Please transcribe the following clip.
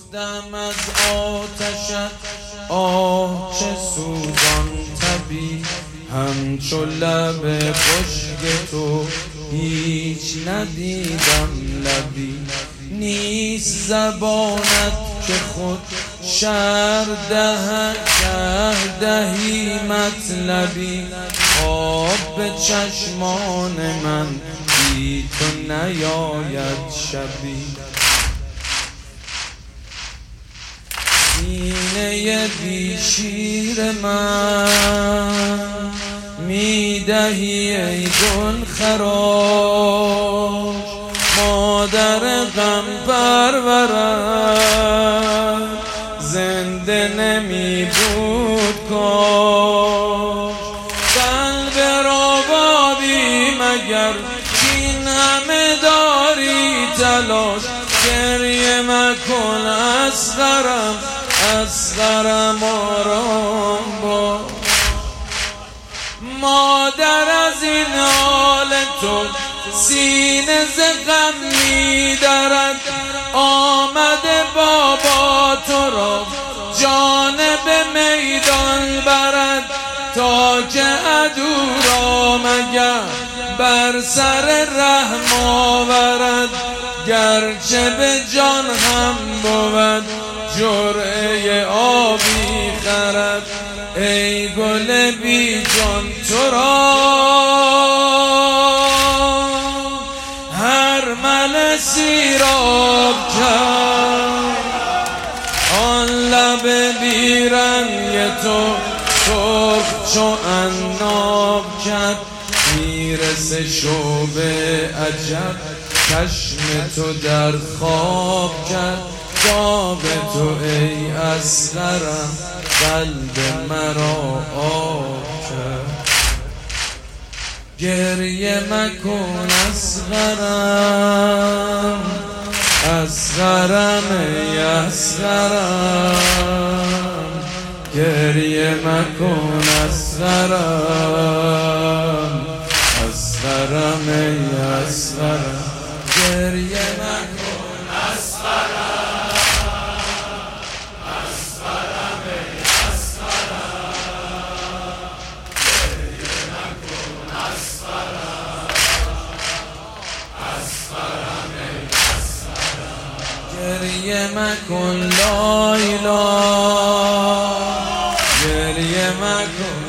سوختم از آتشت آه چه سوزان تبی، همچو لب خشک تو هیچ ندیدم لبی. نیست زبانت که خود شرح دهد دهی مطلبی، آب به چشمان من بی تو نیاید شبی. سینه بی شیر من میدهی ای گل خراش، مادر غم پرورم زنده نمی بود کاش. قلب ربابی مگر این همه داری تلاش، گریه مکن اصغرم آرام باش. مادر از این حال تو سینه ز غم می‌درد، آمده بابا تو را جانب میدان برد، تا که عدو را مگر بر سر رحم آورد. گرچه به جان هم بود جرعه آبی خرد، ای گل بی جان تو را هر مل سیراب کرد. آن لب بی رنگ تو سرخ چو عناب کرد، میرسه شوبه عجب چشم تو در خواب کرد. خواب تو ای اصغرم قلب مرا آب کرد. گریه مکن اصغرم ای اصغرم، گریه مکن اصغرم ای اصغرم، گریه مکن اصغرم ای اصغرم، گریه مکن اصغرم ای اصغرم، گریه مکن لا اله، گریه مکن